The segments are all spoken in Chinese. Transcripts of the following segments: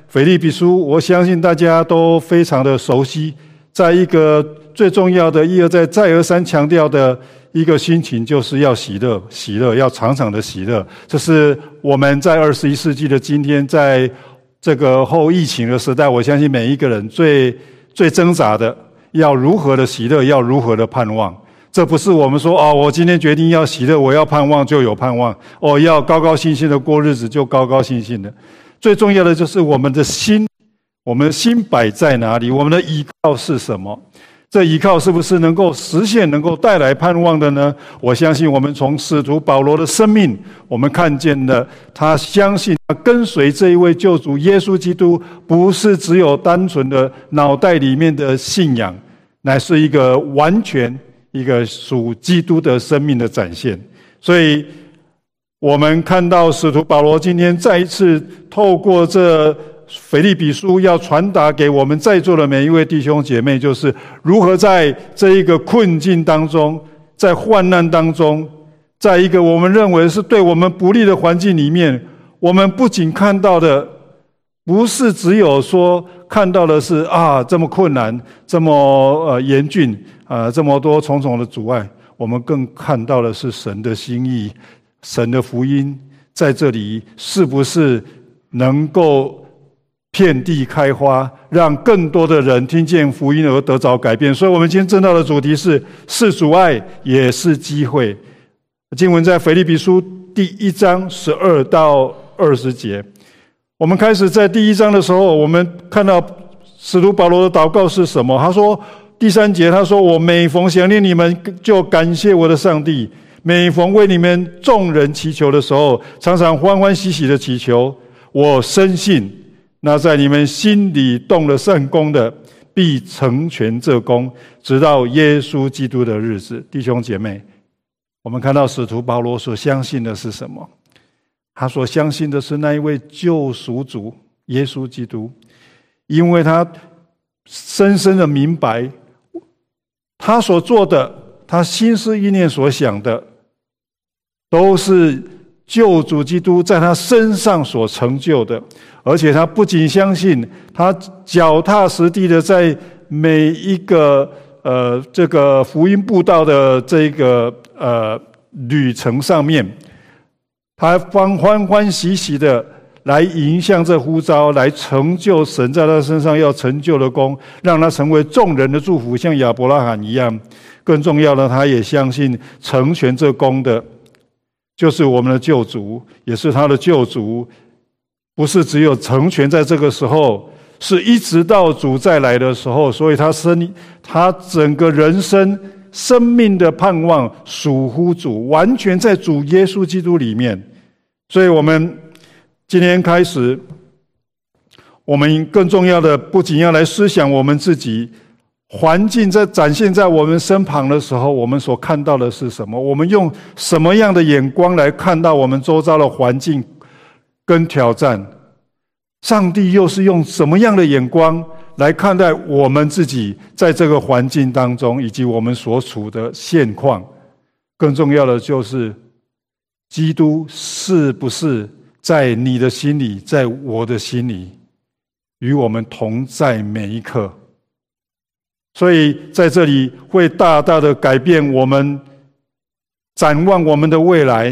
腓立比书，我相信大家都非常的熟悉，在一个最重要的一而再再而三强调的一个心情，就是要喜乐，喜乐，要常常的喜乐。这是我们在21世纪的今天，在这个后疫情的时代，我相信每一个人最挣扎的，要如何的喜乐，要如何的盼望。这不是我们说我今天决定要喜乐，我要盼望就有盼望，要高高兴兴的过日子就高高兴兴的。最重要的就是我们的心摆在哪里，我们的依靠是什么？这依靠是不是能够实现，能够带来盼望的呢？我相信我们从使徒保罗的生命，我们看见了他相信他跟随这一位救主耶稣基督，不是只有单纯的脑袋里面的信仰，乃是一个完全一个属基督的生命的展现。所以我们看到使徒保罗今天再一次透过这腓立比书要传达给我们在座的每一位弟兄姐妹，就是如何在这一个困境当中，在患难当中，在一个我们认为是对我们不利的环境里面，我们不仅看到的不是只有说看到的是这么困难，这么严峻，这么多重重的阻碍，我们更看到的是神的心意，神的福音在这里是不是能够遍地开花，让更多的人听见福音而得着改变。所以我们今天正道的主题是阻碍也是机会。经文在腓立比书第1章12到20节。我们开始在第1章的时候，我们看到使徒保罗的祷告是什么？他说第3节，他说我每逢想念你们，就感谢我的上帝，每逢为你们众人祈求的时候，常常欢欢喜喜的祈求。我深信那在你们心里动了善工的，必成全这工，直到耶稣基督的日子。弟兄姐妹，我们看到使徒保罗所相信的是什么？他所相信的是那一位救赎主耶稣基督，因为他深深的明白他所做的，他心思意念所想的，都是救主基督在他身上所成就的。而且他不仅相信，他脚踏实地的在每一个这个福音布道的这个旅程上面，他欢欢喜喜的来迎向这呼召，来成就神在他身上要成就的功，让他成为众人的祝福，像亚伯拉罕一样。更重要的，他也相信成全这功的就是我们的救主，也是他的救主，不是只有成全在这个时候，是一直到主再来的时候。所以他整个人生命的盼望属乎主，完全在主耶稣基督里面。所以我们今天开始，我们更重要的不仅要来思想我们自己环境在展现在我们身旁的时候，我们所看到的是什么？我们用什么样的眼光来看到我们周遭的环境跟挑战？上帝又是用什么样的眼光来看待我们自己在这个环境当中，以及我们所处的现况？更重要的就是基督是不是在你的心里，在我的心里，与我们同在每一刻。所以在这里会大大的改变我们展望我们的未来。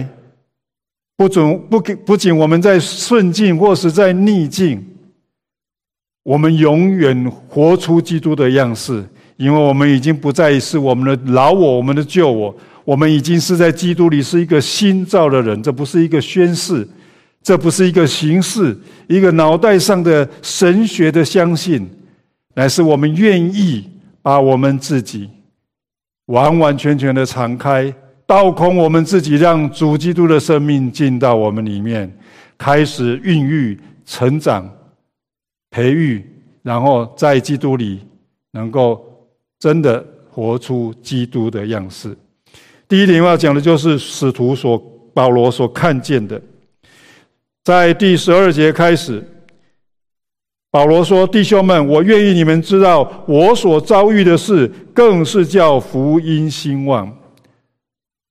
不仅我们在顺境或是在逆境，我们永远活出基督的样式，因为我们已经不再是我们的老我，我们的旧我，我们已经是在基督里是一个新造的人。这不是一个宣誓，这不是一个形式，一个脑袋上的神学的相信，乃是我们愿意把我们自己完完全全的敞开，倒空我们自己，让主基督的生命进到我们里面，开始孕育、成长、培育，然后在基督里能够真的活出基督的样式。第一点要讲的就是使徒保罗所看见的。在第12节开始，保罗说：弟兄们，我愿意你们知道，我所遭遇的事，更是叫福音兴旺。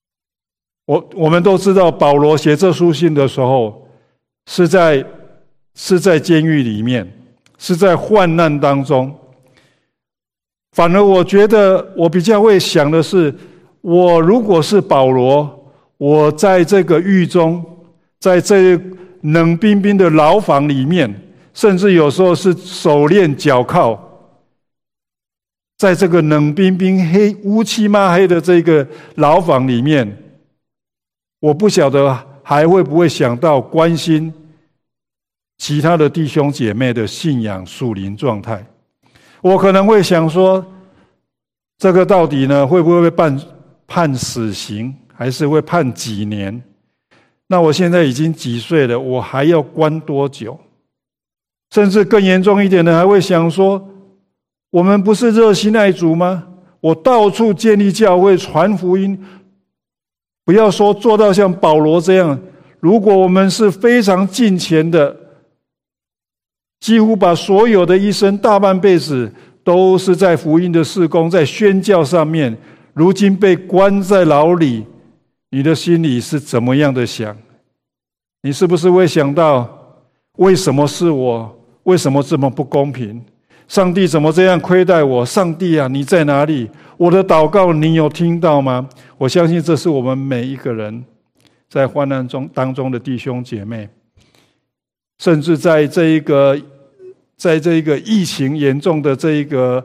我们都知道，保罗写这书信的时候，是在是在监狱里面，是在患难当中。反而我觉得我比较会想的是，我如果是保罗，我在这个狱中，在这冷冰冰的牢房里面，甚至有时候是手链脚铐，在这个冷冰冰乌漆嘛黑的这个牢房里面，我不晓得还会不会想到关心其他的弟兄姐妹的信仰属灵状态。我可能会想说，这个到底呢会不会被判死刑，还是会判几年？那我现在已经几岁了，我还要关多久？甚至更严重一点的，还会想说，我们不是热心爱主吗？我到处建立教会，传福音，不要说做到像保罗这样，如果我们是非常敬虔的，几乎把所有的一生大半辈子都是在福音的事工，在宣教上面，如今被关在牢里，你的心里是怎么样的想？你是不是会想到，为什么是我？为什么这么不公平？上帝怎么这样亏待我？上帝啊，你在哪里？我的祷告你有听到吗？我相信这是我们每一个人在患难当中的弟兄姐妹，甚至在这一个疫情严重的这一个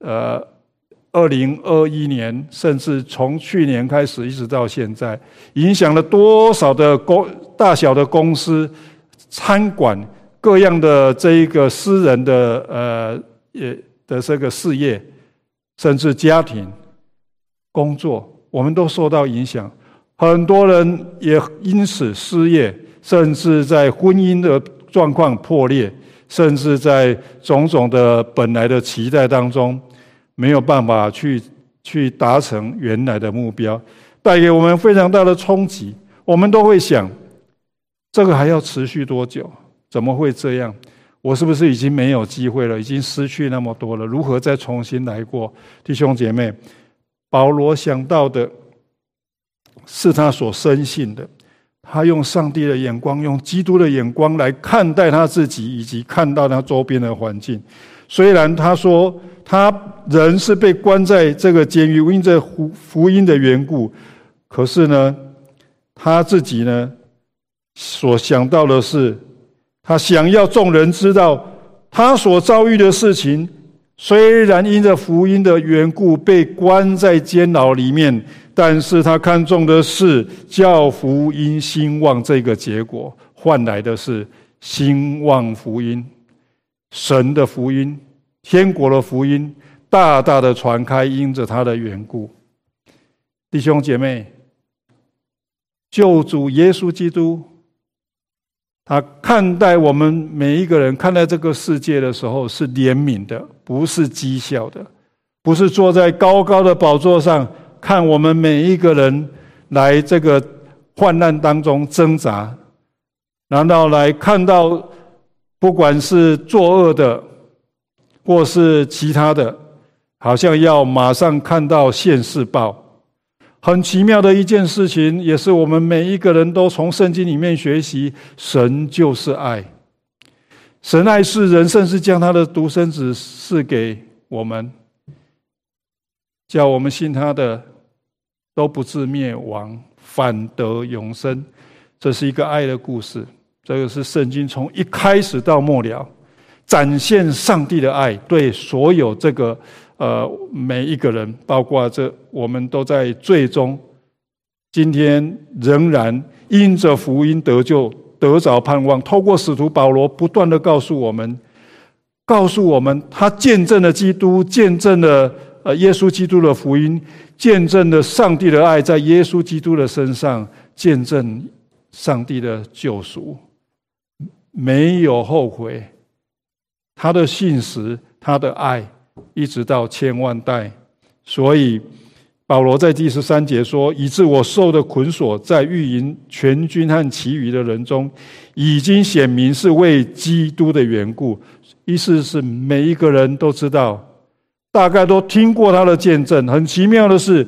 2021年，甚至从去年开始一直到现在，影响了多少的大小的公司、餐馆、各样的这一个私人的这个事业，甚至家庭、工作，我们都受到影响。很多人也因此失业，甚至在婚姻的状况破裂，甚至在种种的本来的期待当中，没有办法去达成原来的目标，带给我们非常大的冲击。我们都会想，这个还要持续多久？怎么会这样？我是不是已经没有机会了？已经失去那么多了，如何再重新来过？弟兄姐妹，保罗想到的是他所深信的，他用上帝的眼光，用基督的眼光来看待他自己，以及看到他周边的环境。虽然他说他人是被关在这个监狱，因着福音的缘故，可是呢，他自己呢所想到的是，他想要众人知道他所遭遇的事情，虽然因着福音的缘故被关在监牢里面，但是他看重的是叫福音兴旺这个结果，换来的是兴旺福音，神的福音，天国的福音大大的传开，因着他的缘故。弟兄姐妹，救主耶稣基督，他看待我们每一个人，看待这个世界的时候是怜悯的，不是讥笑的，不是坐在高高的宝座上看我们每一个人来这个患难当中挣扎，然后来看到不管是作恶的或是其他的，好像要马上看到现世报。很奇妙的一件事情，也是我们每一个人都从圣经里面学习，神就是爱。神爱世人，甚至将他的独生子赐给我们，叫我们信他的都不至灭亡，反得永生。这是一个爱的故事，这个是圣经从一开始到末了展现上帝的爱，对所有这个每一个人，包括我们都在罪中，今天仍然因着福音得救，得着盼望。透过使徒保罗不断的告诉我们他见证了基督，见证了耶稣基督的福音，见证了上帝的爱在耶稣基督的身上，见证上帝的救赎，没有后悔。他的信实，他的爱一直到千万代。所以保罗在第13节说，以致我受的捆锁在御营全军和其余的人中已经显明是为基督的缘故。意思是每一个人都知道，大概都听过他的见证。很奇妙的是，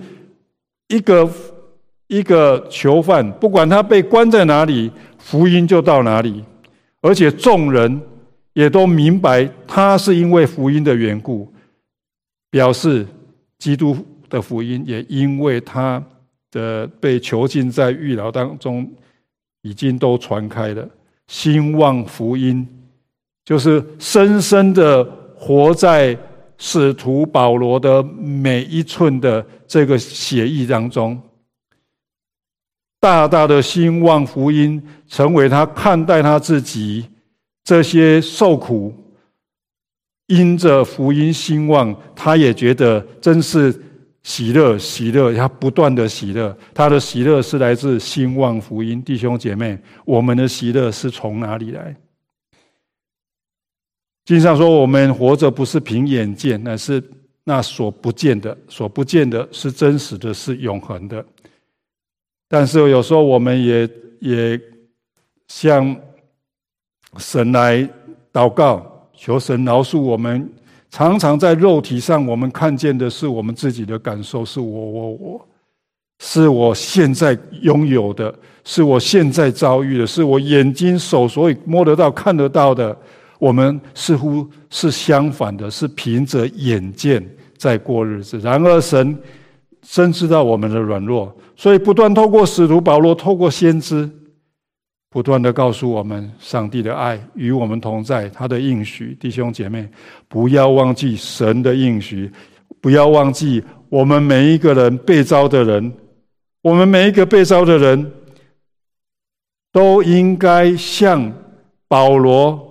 一个囚犯，不管他被关在哪里，福音就到哪里。 而且众人也都明白他是因为福音的缘故，表示基督的福音也因为他的被囚禁在狱牢当中，已经都传开了。兴旺福音就是深深的活在使徒保罗的每一寸的这个血液当中，大大的兴旺福音成为他看待他自己这些受苦，因着福音兴旺，他也觉得真是喜乐，喜乐，他不断的喜乐，他的喜乐是来自兴旺福音。弟兄姐妹，我们的喜乐是从哪里来？经上说，我们活着不是凭眼见，乃是那所不见的，所不见的是真实的，是永恒的。但是有时候我们也向神来祷告，求神饶恕我们。常常在肉体上，我们看见的是我们自己的感受，是我，是我现在拥有的，是我现在遭遇的，是我眼睛手所以摸得到看得到的。我们似乎是相反的，是凭着眼见在过日子。然而神深知道我们的软弱，所以不断透过使徒保罗，透过先知，不断的告诉我们上帝的爱与我们同在，他的应许。弟兄姐妹，不要忘记神的应许，不要忘记我们每一个人被召的人，我们每一个被召的人都应该像保罗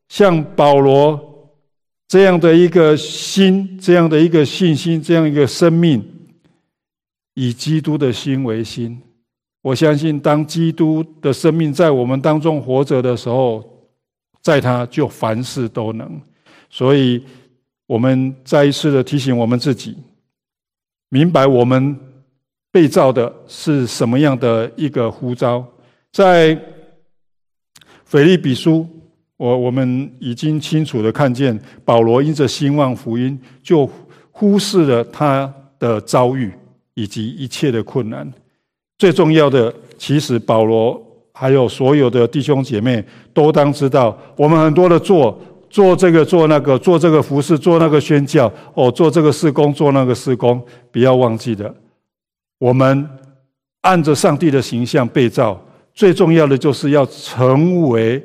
这样的一个心，这样的一个信心，这样一个生命，以基督的心为心。我相信当基督的生命在我们当中活着的时候，在他就凡事都能。所以我们再一次的提醒我们自己，明白我们被召的是什么样的一个呼召。在腓立比书，我们已经清楚的看见，保罗因着兴旺福音，就忽视了他的遭遇以及一切的困难。最重要的，其实保罗还有所有的弟兄姐妹都当知道，我们很多的做这个做那个，做这个服事，做那个宣教，做这个事工，做那个事工，不要忘记的，我们按着上帝的形象被造，最重要的就是要成为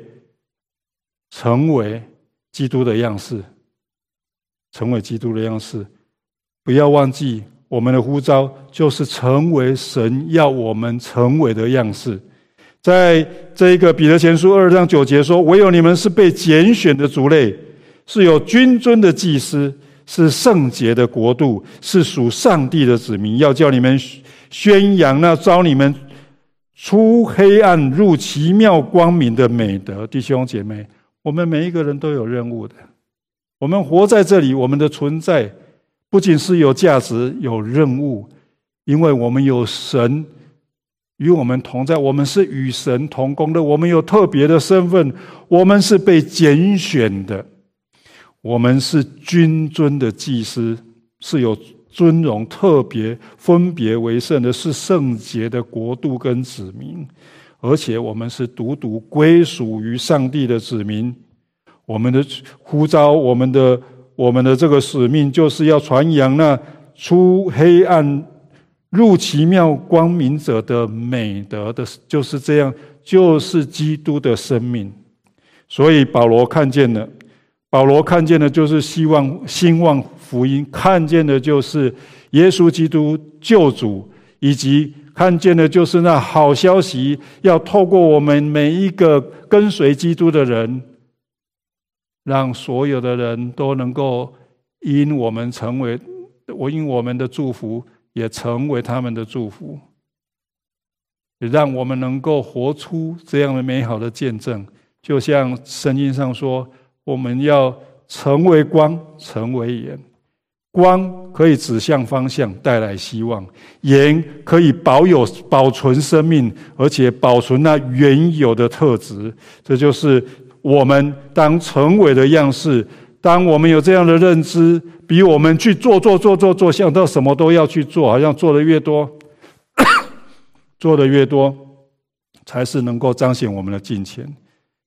基督的样式，成为基督的样式。不要忘记，我们的呼召就是成为神要我们成为的样式。在这个彼得前书2章9节说，唯有你们是被拣选的族类，是有君尊的祭司，是圣洁的国度，是属上帝的子民，要叫你们宣扬那召你们出黑暗入奇妙光明的美德。弟兄姐妹，我们每一个人都有任务的。我们活在这里，我们的存在不仅是有价值，有任务，因为我们有神与我们同在，我们是与神同工的，我们有特别的身份，我们是被拣选的，我们是君尊的祭司，是有尊荣、特别、分别为圣的，是圣洁的国度跟子民，而且我们是独归属于上帝的子民。我们的呼召，我们的这个使命，就是要传扬那出黑暗入奇妙光明者的美德的，就是这样，就是基督的生命。所以保罗看见的就是兴旺福音，看见的就是耶稣基督救主，以及看见的就是那好消息，要透过我们每一个跟随基督的人，让所有的人都能够因我们的祝福，也成为他们的祝福，也让我们能够活出这样的美好的见证。就像圣经上说，我们要成为光，成为盐。光可以指向方向，带来希望；盐可以保存生命，而且保存那原有的特质。这就是我们当成为的样式。当我们有这样的认知，比我们去做，想到什么都要去做，好像做的越多做的越多，才是能够彰显我们的敬虔。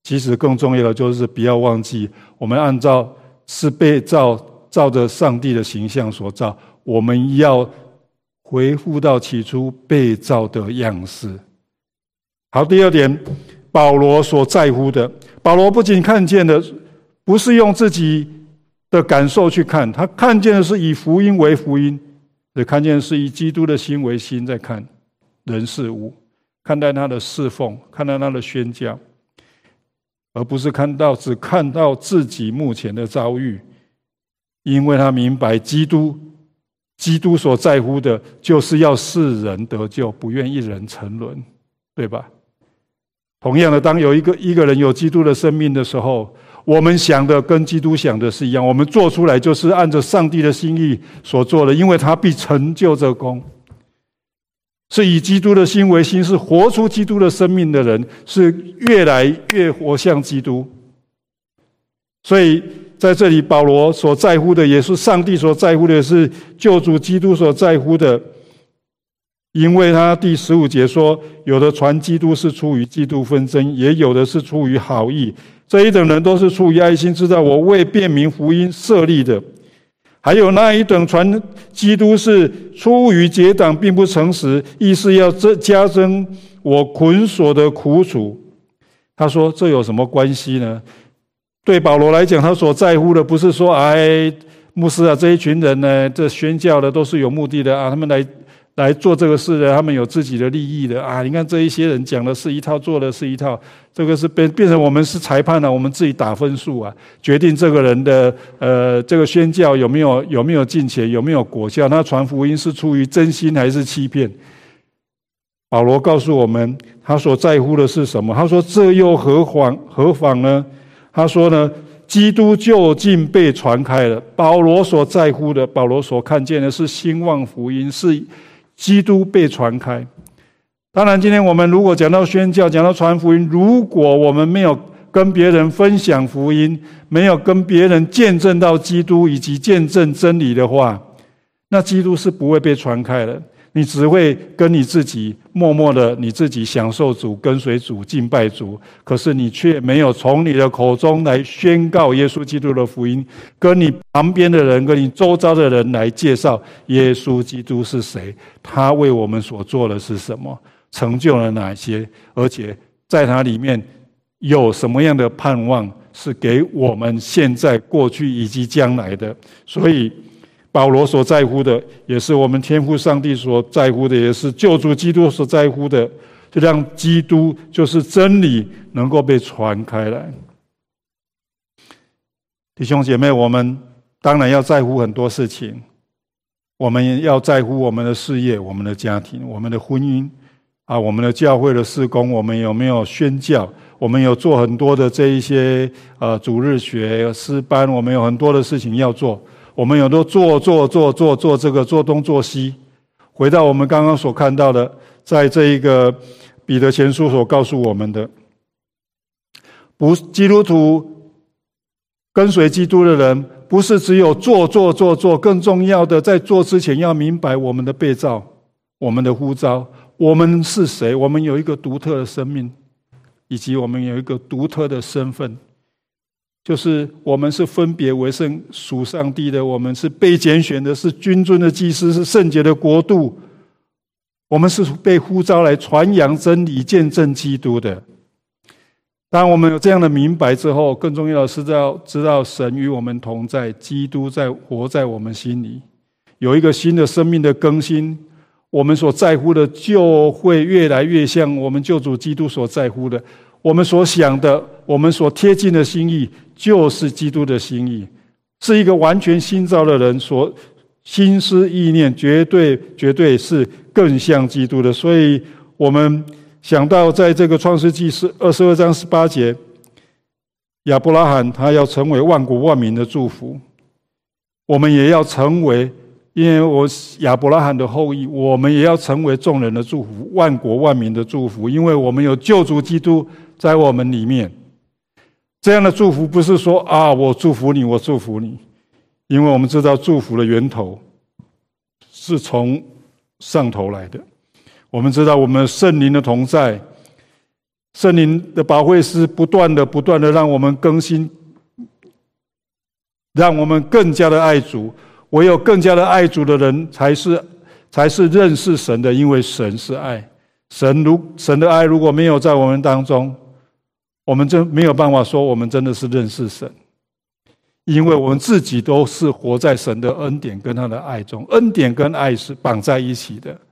其实更重要的就是不要忘记，我们是被照着上帝的形象所造，我们要回复到起初被造的样式。好，第二点，保罗所在乎的，保罗不仅看见的不是用自己的感受去看，他看见的是以福音为福音，也看见的是以基督的心为心在看人事物，看待他的侍奉，看待他的宣教，而不是只看到自己目前的遭遇。因为他明白基督所在乎的就是要世人得救，不愿一人沉沦，对吧？同样的，当有一个人有基督的生命的时候，我们想的跟基督想的是一样，我们做出来就是按着上帝的心意所做的，因为他必成就这功。是以基督的心为心，是活出基督的生命的人，是越来越活像基督。所以在这里，保罗所在乎的也是上帝所在乎的，是救主基督所在乎的。因为他第15节说，有的传基督是出于嫉妒纷争，也有的是出于好意。这一等人都是出于爱心，知道我为辩明福音设立的。还有那一等传基督是出于结党，并不诚实，意思要加增我捆锁的苦楚。他说这有什么关系呢？对保罗来讲，他所在乎的不是说牧师啊，这一群人呢，这宣教的都是有目的的啊，他们来做这个事的，他们有自己的利益的啊！你看这一些人讲的是一套，做的是一套，这个是变成我们是裁判了，我们自己打分数啊，决定这个人的这个宣教有没有进钱，有没有果效，他传福音是出于真心还是欺骗？保罗告诉我们，他所在乎的是什么？他说这又何妨呢？他说呢，基督究竟被传开了。保罗所在乎的，保罗所看见的是兴旺福音，是基督被传开。当然，今天我们如果讲到宣教，讲到传福音，如果我们没有跟别人分享福音，没有跟别人见证到基督以及见证真理的话，那基督是不会被传开的。你只会跟你自己默默的你自己享受主，跟随主，敬拜主，可是你却没有从你的口中来宣告耶稣基督的福音，跟你旁边的人，跟你周遭的人来介绍耶稣基督是谁，他为我们所做的是什么，成就了哪些，而且在他里面有什么样的盼望是给我们现在、过去以及将来的。所以保罗所在乎的，也是我们天父上帝所在乎的，也是救主基督所在乎的，就让基督就是真理能够被传开来。弟兄姐妹，我们当然要在乎很多事情，我们要在乎我们的事业、我们的家庭、我们的婚姻啊，我们的教会的事工，我们有没有宣教，我们有做很多的这一些主日学诗班，我们有很多的事情要做，我们有都做这个做东做西。回到我们刚刚所看到的，在这一个彼得前书所告诉我们的，基督徒跟随基督的人，不是只有做，更重要的在做之前要明白我们的被造，我们的呼召，我们是谁，我们有一个独特的生命，以及我们有一个独特的身份，就是我们是分别为圣属上帝的，我们是被拣选的，是君尊的祭司，是圣洁的国度，我们是被呼召来传扬真理、见证基督的。当我们有这样的明白之后，更重要的是知道神与我们同在，基督活在我们心里，有一个新的生命的更新，我们所在乎的就会越来越像我们救主基督所在乎的，我们所想的，我们所贴近的心意，就是基督的心意，是一个完全新造的人所心思意念，绝对是更像基督的。所以我们想到在这个创世纪22章18节，亚伯拉罕他要成为万国万民的祝福，我们也要成为，因为我亚伯拉罕的后裔，我们也要成为众人的祝福，万国万民的祝福，因为我们有救主基督在我们里面。这样的祝福不是说我祝福你，我祝福你，因为我们知道祝福的源头是从上头来的，我们知道我们圣灵的同在圣灵的保惠师不断的让我们更新，让我们更加的爱主。唯有更加的爱主的人，才是认识神的，因为神是爱。神的爱如果没有在我们当中，我们就没有办法说我们真的是认识神，因为我们自己都是活在神的恩典跟他的爱中，恩典跟爱是绑在一起的。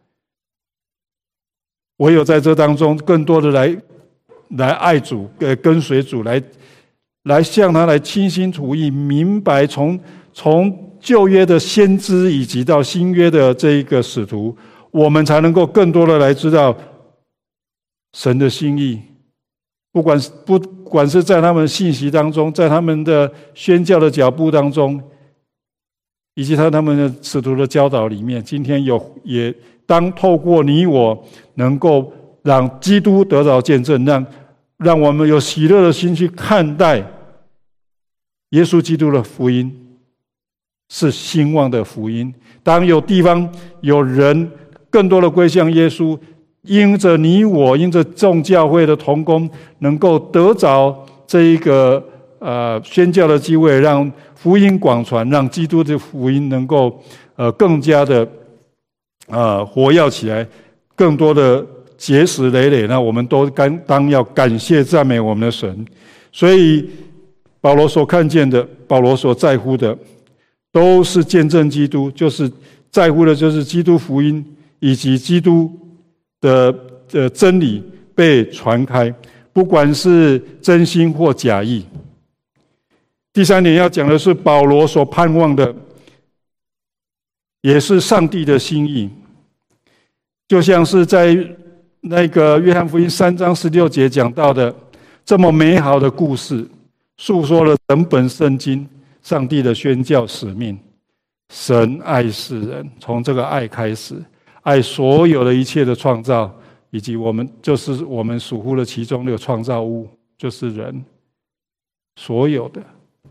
唯有在这当中更多的来爱主，跟随主，来向他来倾心吐意，明白从旧约的先知以及到新约的这一个使徒，我们才能够更多的来知道神的心意。不管是在他们的信息当中，在他们的宣教的脚步当中，以及他们的使徒的教导里面，今天也当透过你我，能够让基督得到见证，让我们有喜乐的心去看待耶稣基督的福音是兴旺的福音。当有地方有人更多的归向耶稣，因着你我，因着众教会的同工，能够得着这一个宣教的机会，让福音广传，让基督的福音能够更加的活跃起来，更多的结实累累，那我们都当要感谢赞美我们的神。所以保罗所看见的，保罗所在乎的，都是见证基督，就是在乎的就是基督福音以及基督的真理被传开，不管是真心或假意。第三点要讲的是保罗所盼望的，也是上帝的心意。就像是在那个约翰福音3章16节讲到的，这么美好的故事，述说了整本圣经上帝的宣教使命。神爱世人，从这个爱开始，爱所有的一切的创造，以及我们属乎了其中的创造物，就是人，所有的，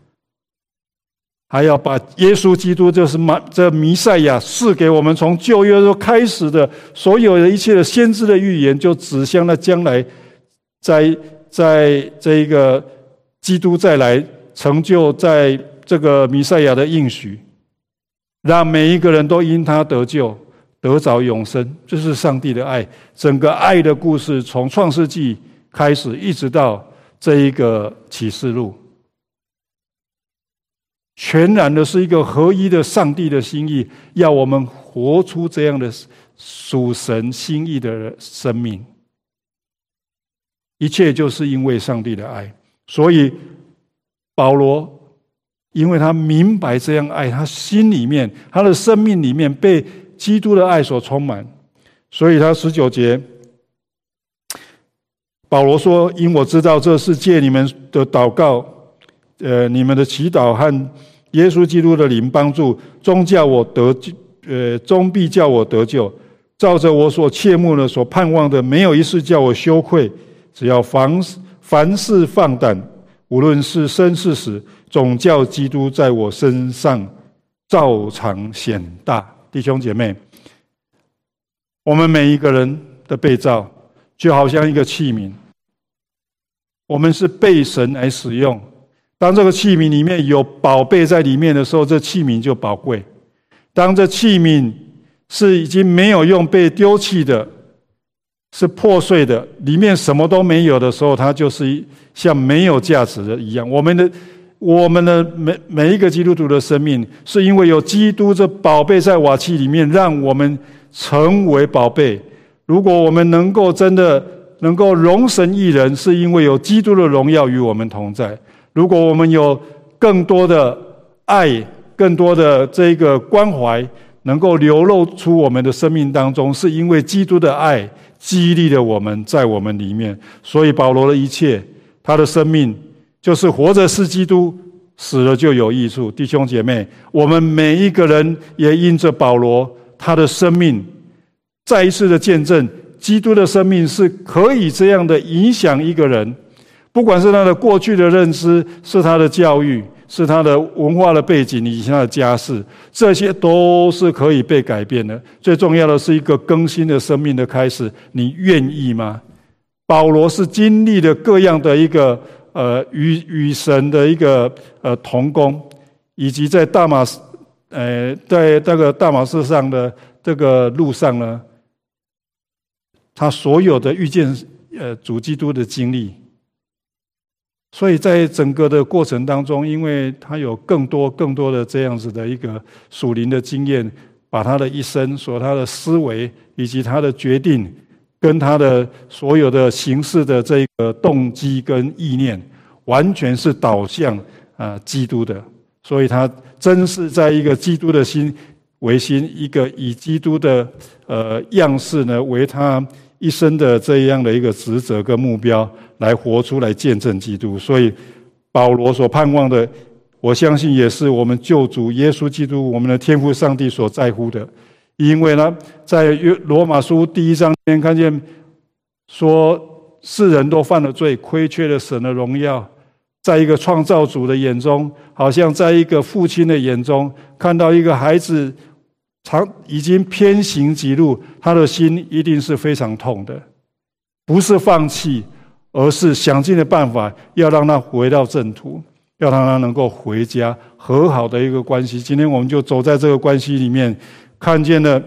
还要把耶稣基督，就是这弥赛亚赐给我们，从旧约都开始的所有的一切的先知的预言，就指向了将来在这一个基督再来成就在这个弥赛亚的应许，让每一个人都因他得救，得着永生。这是上帝的爱。整个爱的故事从创世纪开始，一直到这一个启示录，全然的是一个合一的上帝的心意，要我们活出这样的属神心意的生命。一切就是因为上帝的爱。所以保罗因为他明白这样爱，他心里面，他的生命里面被基督的爱所充满，所以他19节保罗说，因我知道这是借你们的祷告，你们的祈祷和耶稣基督的灵帮助，终必叫我得救，照着我所切慕的所盼望的，没有一事叫我羞愧。只要凡事放胆，无论是生是死，总叫基督在我身上照常显大。弟兄姐妹，我们每一个人的被造就好像一个器皿，我们是被神来使用。当这个器皿里面有宝贝在里面的时候，这器皿就宝贵。当这器皿是已经没有用，被丢弃的，是破碎的，里面什么都没有的时候，它就是像没有价值的一样。我们的每一个基督徒的生命，是因为有基督这宝贝在瓦器里面，让我们成为宝贝。如果我们能够真的能够荣神益人，是因为有基督的荣耀与我们同在。如果我们有更多的爱，更多的这个关怀，能够流露出我们的生命当中，是因为基督的爱激励了我们，在我们里面。所以保罗的一切，他的生命就是活着是基督，死了就有益处。弟兄姐妹，我们每一个人也因着保罗他的生命，再一次的见证基督的生命是可以这样的影响一个人。不管是他的过去的认知，是他的教育，是他的文化的背景以及他的家世，这些都是可以被改变的。最重要的是一个更新的生命的开始，你愿意吗？ 保罗是经历了各样的一个与神的一个同工，以及在在这个大马士上的这个路上呢，他所有的遇见主基督的经历。所以在整个的过程当中，因为他有更多的这样子的一个属灵的经验，把他的一生他的思维以及他的决定跟他的所有的行事的这个动机跟意念，完全是导向基督的。所以他真是在一个基督的心为心，一个以基督的样式呢为他一生的这样的一个职责跟目标，来活出来见证基督。所以保罗所盼望的，我相信也是我们救主耶稣基督，我们的天父上帝所在乎的。因为呢，在罗马书第1章里面看见说，世人都犯了罪，亏缺了神的荣耀。在一个创造主的眼中，好像在一个父亲的眼中，看到一个孩子已经偏行己路，他的心一定是非常痛的。不是放弃，而是想尽了办法要让他回到正途，要让他能够回家和好的一个关系。今天我们就走在这个关系里面，看见了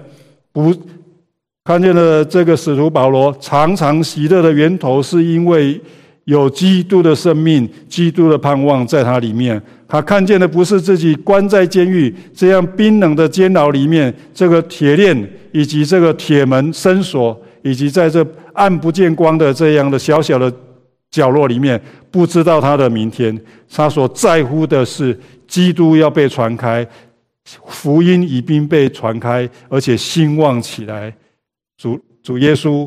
这个使徒保罗常常喜乐的源头，是因为有基督的生命，基督的盼望在他里面。他看见的不是自己关在监狱这样冰冷的监牢里面，这个铁链以及这个铁门深锁，以及在这暗不见光的这样的小小的角落里面，不知道他的明天。他所在乎的是基督要被传开，福音已经被传开，而且兴旺起来。主耶稣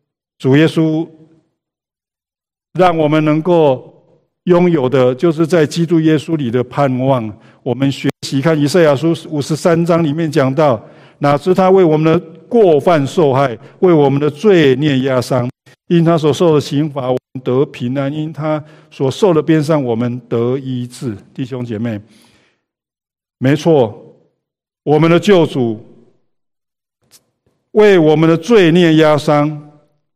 让我们能够拥有的，就是在基督耶稣里的盼望。我们学习看以赛亚书53章里面讲到，哪知他为我们的过犯受害，为我们的罪孽压伤，因他所受的刑罚，我们得平安；因他所受的鞭伤，我们得医治。弟兄姐妹，没错，我们的救主为我们的罪孽压伤，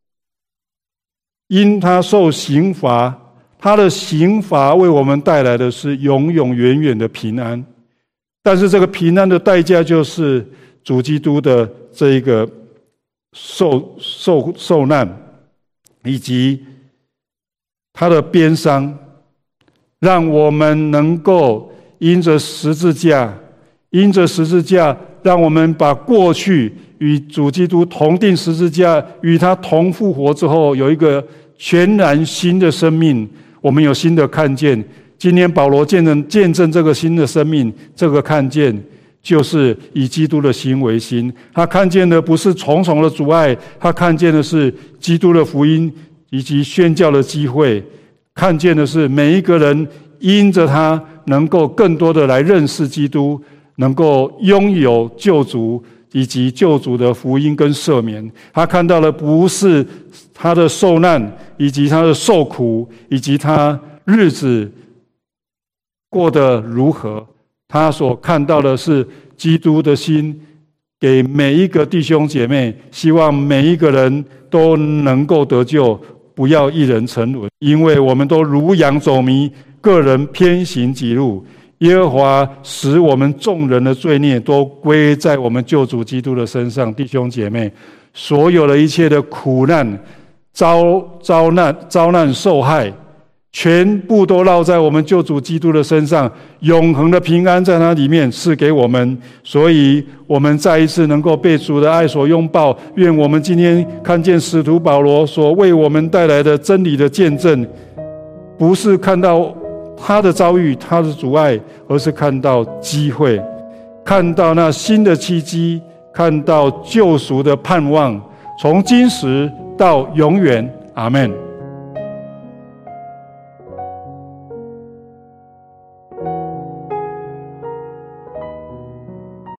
因他受刑罚，他的刑罚为我们带来的是永永远远的平安。但是这个平安的代价，就是主基督的这一个受难，以及他的鞭伤，让我们能够因着十字架，让我们把过去与主基督同定十字架，与他同复活之后，有一个全然新的生命，我们有新的看见。今天保罗见证这个新的生命，这个看见就是以基督的心为心。他看见的不是重重的阻碍，他看见的是基督的福音以及宣教的机会，看见的是每一个人因着他能够更多的来认识基督，能够拥有救主以及救主的福音跟赦免。他看到的不是他的受难以及他的受苦，以及他日子过得如何，他所看到的是基督的心给每一个弟兄姐妹，希望每一个人都能够得救，不要一人沉沦。因为我们都如羊走迷，个人偏行己路，耶和华使我们众人的罪孽都归在我们救主基督的身上。弟兄姐妹，所有的一切的苦难、遭难受害，全部都落在我们救主基督的身上，永恒的平安在他里面赐给我们。所以我们再一次能够被主的爱所拥抱。愿我们今天看见使徒保罗所为我们带来的真理的见证，不是看到他的遭遇、他的阻碍，而是看到机会，看到那新的契机，看到救赎的盼望，从今时到永远。阿们。